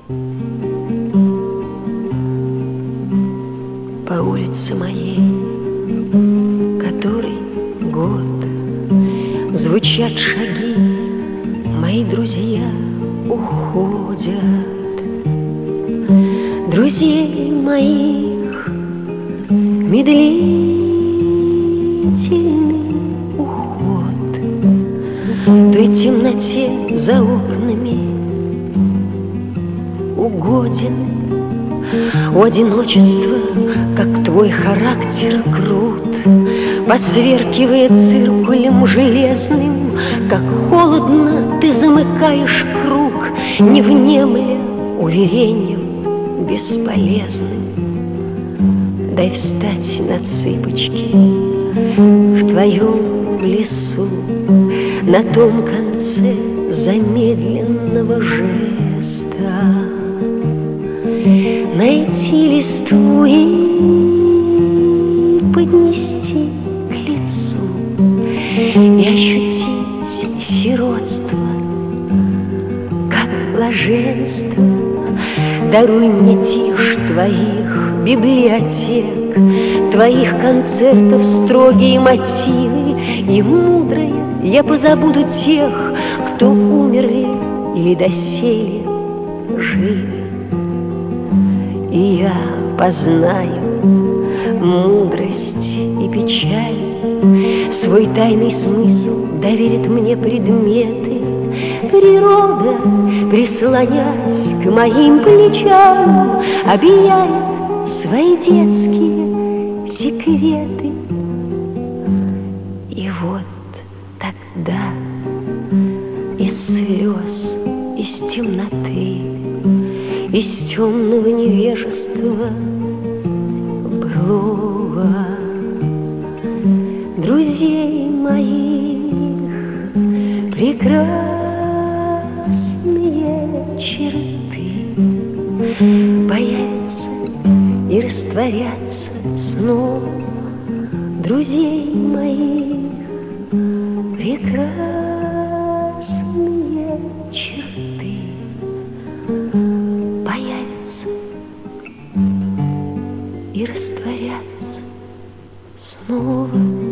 По улице моей, который год, звучат шаги, мои друзья уходят. Друзей моих медлительный уход той темноте за окнами угоден. У одиночества, как твой характер крут, посверкивает циркулем железным, как холодно ты замыкаешь круг, не внемля уверением бесполезным. Дай встать на цыпочки в твоем лесу, на том конце замедленного жеста, найти листву и поднести к лицу и ощутить сиротство, как блаженство. Даруй мне тишь твоих библиотек, твоих концертов строгие мотивы, и мудрые я позабуду тех, кто умерли или доселе живы. И я познаю мудрость и печаль, свой тайный смысл доверит мне предметы. Природа, прислонясь к моим плечам, объяет свои детские секреты. И вот тогда из слез, из темноты, из темного невежества былого друзей моих прекрасные черты появятся и растворятся снова. Друзей моих прекрасные черты появятся и растворятся снова.